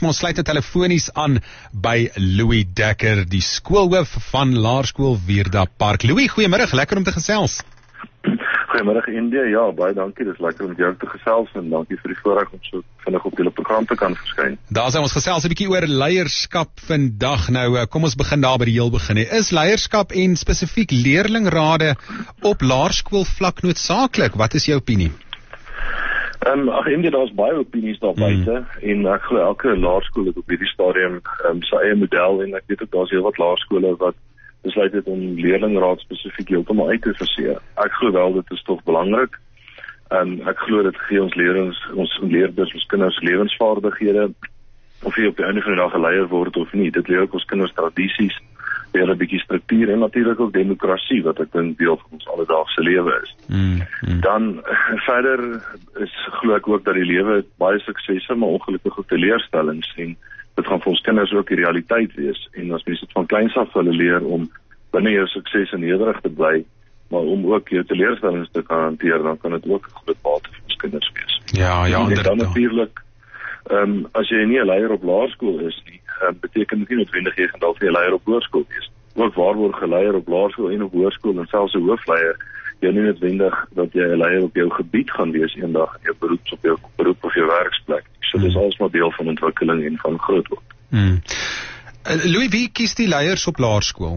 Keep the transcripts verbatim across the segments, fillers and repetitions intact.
Ons sluit dit telefonies aan by Louis Dekker, die skoolhoof van Laerskool Wierda Park. Louis, goeiemiddag, lekker om te gesels. Goeiemiddag India, ja, baie dankie, dit is lekker om jou te gesels en dankie vir die voorreg om so vinnig op julle program te kan verskyn. Daar sal ons gesels 'n bietjie oor leierskap vandag. Nou, kom ons begin daar by die heel begin. Is leierskap en spesifiek leerlingrade op laerskoolvlak noodsaaklik? Wat is jou opinie? Um, ag India, daar's baie opinies daar buite mm. en ek glo elke laerskool het op hierdie stadium um, sy eie model en ek weet ook daar's heelwat laerskole wat besluit het om leerlingraad spesifiek heeltemal uit te verseë. Ek glo wel dit is tog belangrik. Um, ek glo dit gee ons leerders, ons leerders, ons kinders lewensvaardighede, of jy op die einde van die dag 'n leier word of nie. Dit leer ook ons kinders tradisies, leer 'n bietjie struktuur en natuurlik ook demokrasie, wat ek dink deel van ons alledaagse lewe is. Mm, mm. Dan verder is glo ek ook dat die lewe baie suksese, maar ongelukkig ook teleurstellings en dit gaan vir ons kinders ook die realiteit wees. En as mense dit van kleins af hulle leer om binne jou sukses en nederig te bly, maar om ook jou teleurstellings te kan hanteer, dan kan dit ook 'n groot bate vir ons kinders wees. Ja, ja, en dan natuurlik, um, as jy nie 'n leier op laerskool is nie, um, beteken dit nie noodwendig jy gaan dalk 'n leier op hoërskool wees. Ook waarborg 'n leier op laerskool en op hoërskool en selfs 'n hoofleier, jy nie noodwendig dat jy 'n leier op jou gebied gaan wees eendag in jou beroep op jou beroep of jou werksplek. So dis alles maar deel van ontwikkeling en van groot word. Hmm. Uh, Louis, wie kies die leiers op laerskool?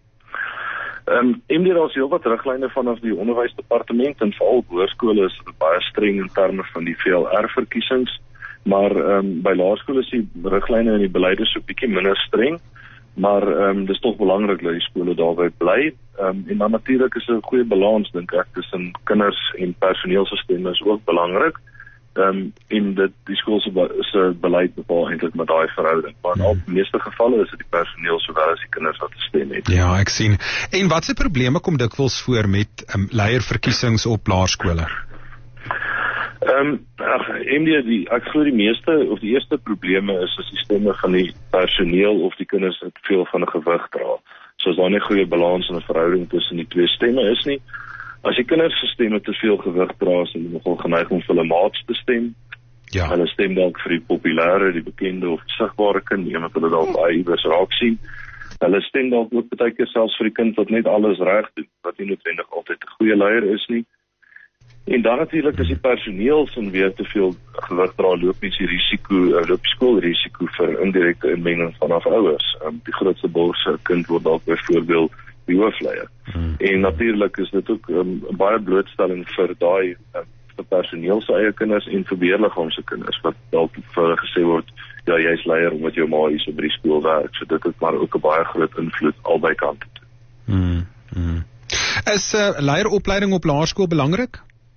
Ehm um, India, daar is heelwat riglyne vanaf die onderwysdepartement en veral hoërskole is baie streng in terme van die V L R-verkiesings, maar ehm um, by laerskole is die riglyne en die beleide so bietjie minder streng, maar ehm um, dis tog belangrik dat die skole daarby bly. Ehm um, en dan natuurlik is 'n goeie balans dink ek tussen kinders en personeelstemme is ook belangrik. Ehm um, in dit die skool se be, beleid bepaal eintlik met daai verhouding. Maar in al die meeste gevalle is dit die personeel sowel as die kinders wat gestem het. Ja, ek sien. En watse probleme kom dikwels voor met um, leierverkiesings op laerskole? Ehm um, ag, India, die ek glo die meeste of die eerste probleme is as die stemme van die personeel of die kinders te veel van 'n gewig dra. So as daar nie goeie balans en 'n verhouding tussen die twee stemme is nie. As die kinders se stemme te veel gewig dra, is hulle nogal geneig om vir hulle maats te stem. Ja. Hulle stem dalk vir die populêre, die bekende of die sigbare kind, iemand wat hulle dalk baie iewers raak sien. Hulle stem dalk ook baie keer selfs vir die kind wat net alles reg doen, wat nie noodwendig altyd 'n goeie leier is nie. En dan natuurlik as die personeel sin weer te veel gewig dra, loop mens die risiko, loop skoolrisiko vir indirekte inmenging vanaf ouers. Um, die grootste borse kind word dalk byvoorbeeld die hoofleier. Hmm. En natuurlik is dit ook um, baie blootstelling vir daai um, vir personeel se eie kinders en vir beheerliggaam se kinders wat dalk vir hulle gesê word, ja, jy's leier omdat jou ma hier so by die skool werk. So dit het maar ook 'n baie groot invloed albei kante toe. Hmm. Hmm. Is 'n uh, leieropleiding op laerskool belangrik?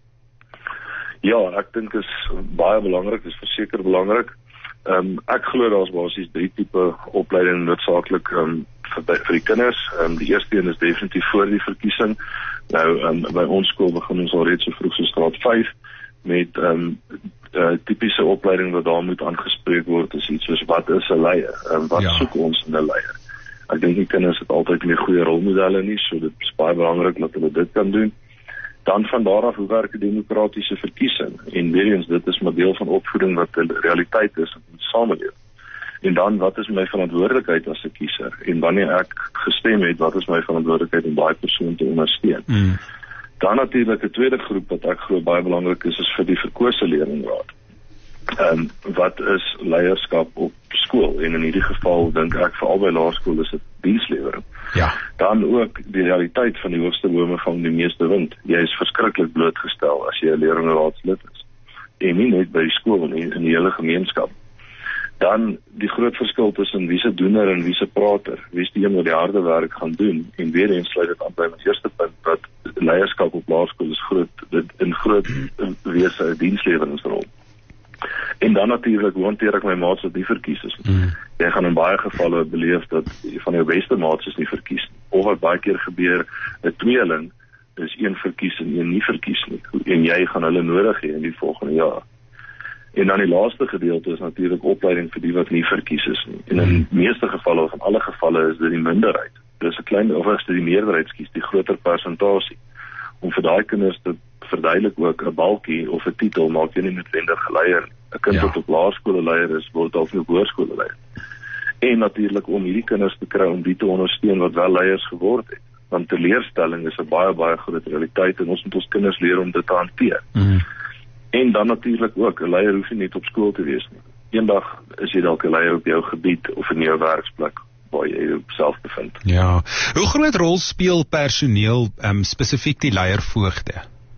Ja, ek dink is baie belangrik, is verseker belangrik. Um, ek glo daar's basies drie tipe opleiding noodsaaklik um, vir, vir die kinders. Um, die eerste een is definitief voor die verkiesing. Nou, um, by ons skool begin ons al reeds so vroeg soos graad vyf met um, uh, typiese opleiding wat daar moet aangespreek word, is iets soos wat is 'n leier? Um, wat ja. soek ons in 'n leier? Ek dink die kinders het altyd nie goeie rolmodelle nie, so dit is baie belangrik dat hulle dit kan doen. Dan van daar af, hoe werk die demokratiese verkiesing? En weer eens, dit is maar deel van opvoeding wat de realiteit is in die samelewing. En dan, wat is my verantwoordelikheid as 'n kiezer? En wanneer ek gestem het, wat is my verantwoordelikheid om daai persoon te ondersteun? Mm. Dan natuurlik 'n tweede groep wat ek glo baie belangrik is, is vir die verkose leerlingraad. Um, wat is leierskap op skool? En in hierdie geval dink ek vir albei laerskole is dit dienslewering. Ja. Dan ook die realiteit van die hoogste bome van die meeste wind. Jy is verskriklik blootgestel as jy 'n leerlingraadslid is. En nie net by die skool nie, in die hele gemeenskap. Dan die groot verskil tussen wie se doener en wie se prater. Wie is die een wat die harde werk gaan doen? En weer eens sluit dit aan by my eerste punt dat leierskap op laerskool is groot, dit in groot wese 'n diensleweringsrol. En dan natuurlik, hoe hanteer ek my maats wat nie verkies is? Mm. Jy gaan in baie gevalle beleef dat van jou beste maats is nie verkies nie. Of wat baie keer gebeur, 'n tweeling is een verkies en een nie verkies nie. En jy gaan hulle nodig hê in die volgende jaar. En dan die laaste gedeelte is natuurlik opleiding vir die wat nie verkies is nie. En in die meeste gevalle, of in alle gevalle, is dit die minderheid. Dis 'n klein, of as dit die meerderheid kies, die groter persentasie. om vir daai kinders te verduidelik ook 'n balkie of 'n titel maak jy nie noodwendig 'n leier. 'n Kind Ja. wat op laerskool 'n leier is, word dalk nie op hoërskool 'n leier. En natuurlik om hierdie kinders te kry om die te ondersteun wat wel leiers geword het. Want teleurstelling is 'n baie baie groot realiteit en ons moet ons kinders leer om dit te hanteer. Mm. En dan natuurlik ook, 'n leier hoef nie net op skool te wees nie. Eendag is jy dalk 'n leier op jou gebied of in jou werksplek waar jy jouself bevind. Ja. Hoe groot rol speel personeel, um, spesifiek die leiervoogde?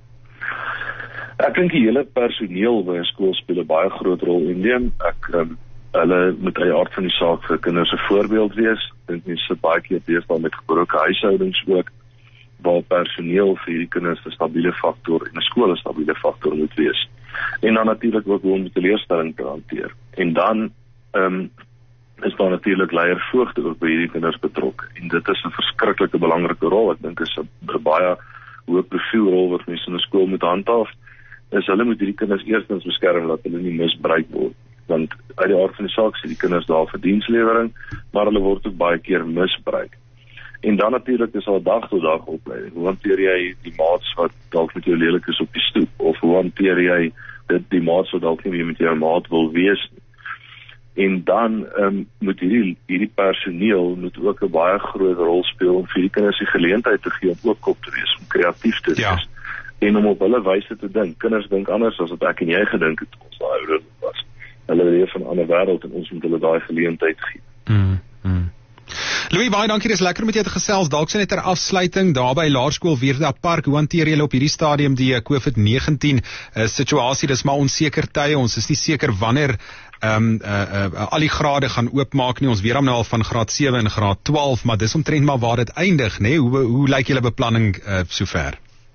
Ek dink die hele personeel by 'n skool speel 'n baie groot rol in neem. Ek um, hulle moet uit die aard van die saak vir kinders 'n voorbeeld wees. Ek dink mense sit baie keer deesdae met gebroke huishoudings ook, waar personeel vir hierdie kinders 'n stabiele faktor en 'n skool 'n stabiele faktor moet wees. En dan natuurlik ook hoe om die teleurstelling te hanteer. En dan um, is daar natuurlik leiervoogde ook by hierdie kinders betrokke. En dit is 'n verskriklike belangrike rol. Ek dink is 'n baie hoë profielrol wat mense in 'n skool moet handhaaf. Is hulle moet hierdie kinders eerstens beskerm dat hulle nie misbruik word. Want uit die aard van die saak sien die kinders daar vir dienslewering, maar hulle word ook baie keer misbruik. En dan natuurlik is daar dag tot dag opleiding. Hoe hanteer jy die maats wat dalk met jou lelik is op die stoep? Of hoe hanteer jy dit die maats wat dalk nie meer met jou maat wil wees nie? En dan um, moet hierdie, hierdie personeel moet ook 'n baie groot rol speel om vir die kinders die geleentheid te gee om oopkop te wees, om kreatief te wees. Ja. En om op hulle wyse te dink. Kinders dink anders as wat ek en jy gedink het toe ons daai ouer was. Hulle leef van 'n ander wêreld en ons moet hulle daai geleentheid gee. Mm, mm. Louis, baie dankie, dis lekker om met jou te gesels. Dalk sien net ter afsluiting daar by Laerskool Weerda Park. Hoe hanteer julle op hierdie stadium die COVID negentien uh, situasie? Dis maar onseker tye. Ons is nie seker wanneer um, uh, uh, al die grade gaan oopmaak nie. Ons weet nou al van graad sewe en graad twaalf, maar dis omtrent maar waar dit eindig, né? Hoe hoe lyk julle beplanning uh, sover?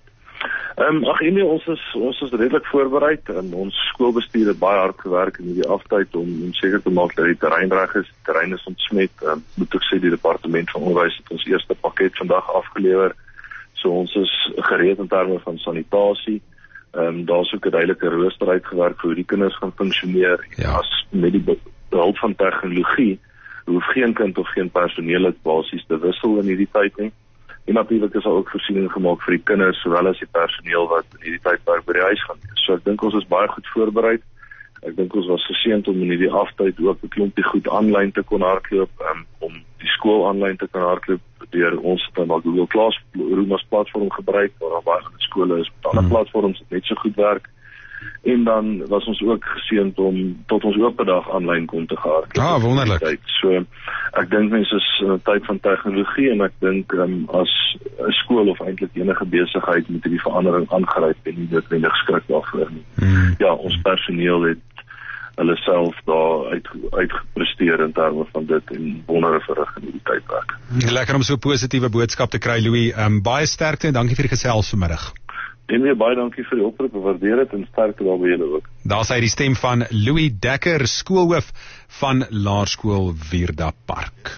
Ehm um, ag nee, ons is ons is redelik voorberei. Um, ons skoolbestuur het baie hard gewerk in hierdie aftyd om om seker te maak dat die terrein reg is. Die terrein is ontsmet. Um, moet ek sê die departement van onderwys het ons eerste pakket vandag afgelewer. So ons is gereed in terme van sanitasie. Ehm um, daar's ook 'n duidelike rooster uitgewerk vir hoe die kinders gaan funksioneer. Ja. As met die behulp van tegnologie hoef geen kind of geen personeel dit basies te wissel in hierdie tyd nie. En natuurlik is daar ook voorsiening gemaak vir die kinders sowel as die personeel wat in hierdie tydperk by die huis gaan wees. So ek dink ons is baie goed voorberei. Ek dink ons was geseënd om in hierdie aftyd ook 'n klompie goed aanlyn te kon hardloop, um, om die skool aanlyn te kan hardloop deur ons het dan Google Classroom as platform gebruik, waar daar baie ander skole is met ander Hmm. platforms wat net so goed werk. En dan was ons ook geseënd om tot ons oop dag aanlyn kon te gehardloop. Ah, wonderlik. So ek dink mense is in 'n tyd van tegnologie en ek dink um, as 'n skool of eintlik enige besigheid moet hierdie verandering aangryp en nie noodwendig skrik daarvoor nie. Mm. Ja, ons personeel het hulle self daar uit uitgepresteer in terme van dit en wondere verrig in hierdie tydperk. Lekker om so 'n positiewe boodskap te kry, Louis. Um, baie sterkte en dankie vir die gesels vanmiddag. En weer baie dankie vir die oproep, ek waardeer dit en sterkte daar by julle ook. Daar sy die stem van Louis Dekker, skoolhoof van Laerskool Weerda Park.